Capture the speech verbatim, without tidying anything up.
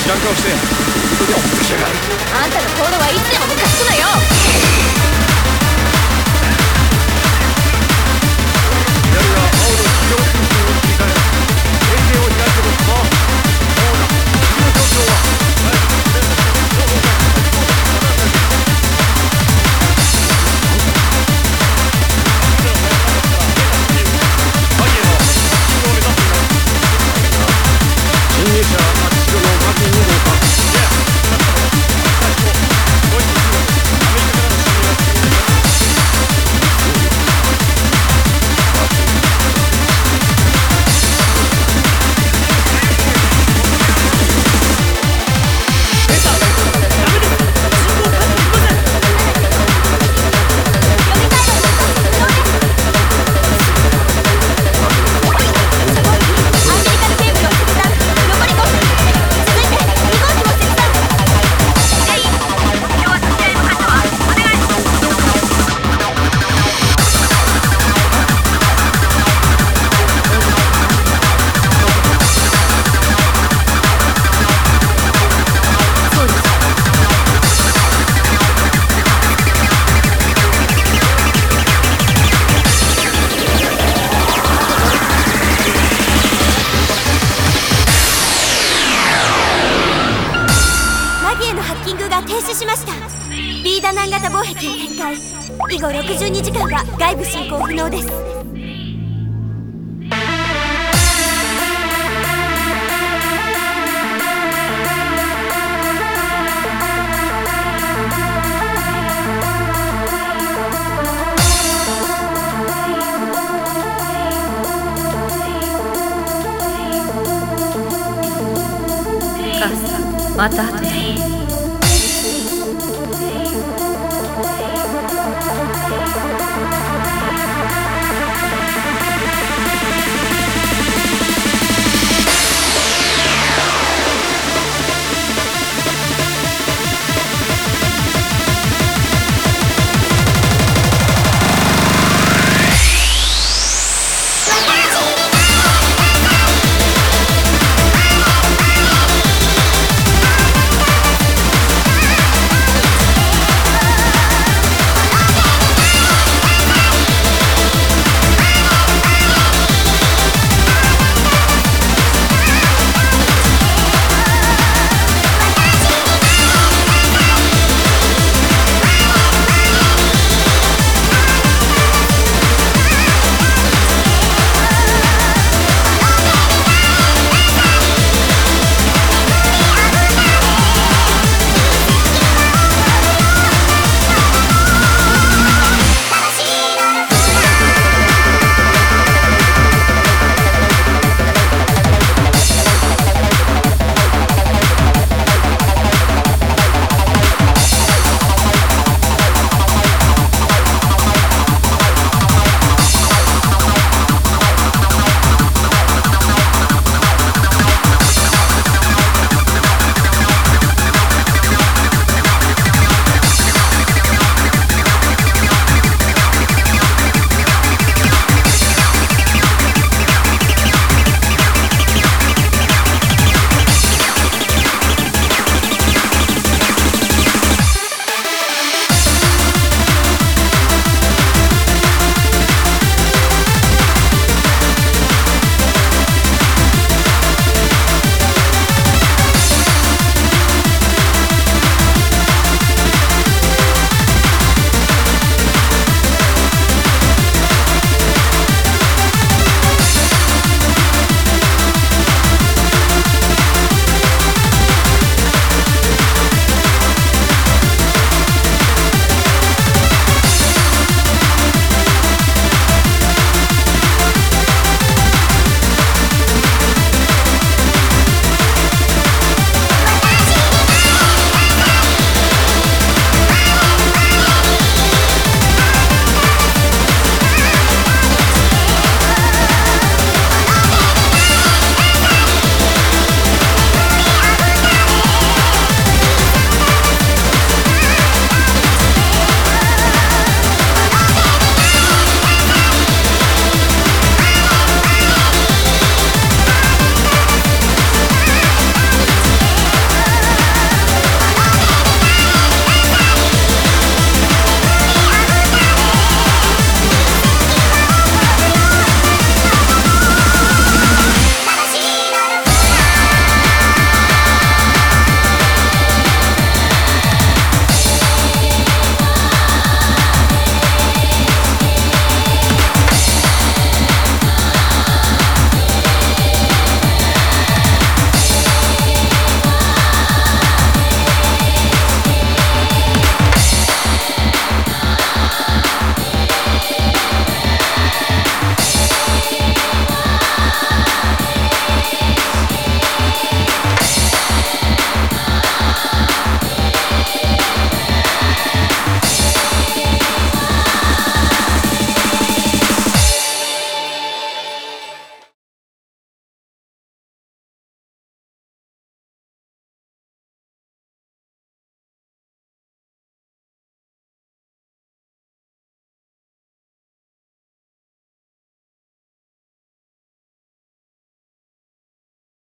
らん顔して腕を持ってきやがる。 あんたの行動はいつでもムカつくのよ。 左は青の企業空間を切り替え衛星を開くともそうだ、次の状況ははい情報が侵入者は白のマギに号か。いや、ドイツ、中国、アメリカからの侵入が確認された。 停止しました。ビーダナン型防壁を展開。以後ろくじゅうにじかんは外部進行不能です。 母さん、また後で。